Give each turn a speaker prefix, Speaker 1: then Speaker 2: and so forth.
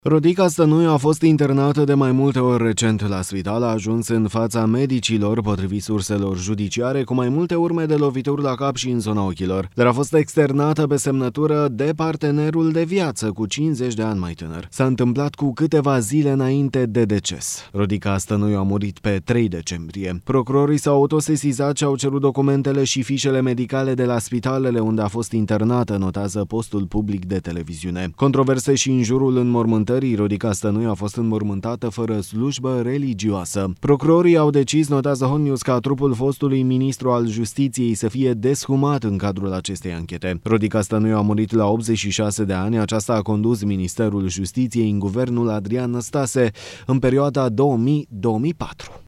Speaker 1: Rodica Stănuiu a fost internată de mai multe ori recent la spital, a ajuns în fața medicilor, potrivit surselor judiciare, cu mai multe urme de lovituri la cap și în zona ochilor, dar a fost externată pe semnătură de partenerul de viață, cu 50 de ani mai tânăr. S-a întâmplat cu câteva zile înainte de deces. Rodica Stănuiu a murit pe 3 decembrie. Procurorii s-au autosesizat și au cerut documentele și fișele medicale de la spitalele unde a fost internată, notează postul public de televiziune. Controverse și în jurul înmormântării. Rodica Stănuiu a fost înmormântată fără slujbă religioasă. Procurorii au decis, notează Hot News, ca trupul fostului ministru al Justiției să fie deshumat în cadrul acestei anchete. Rodica Stănuiu a murit la 86 de ani. Aceasta a condus Ministerul Justiției în guvernul Adrian Năstase în perioada 2000-2004.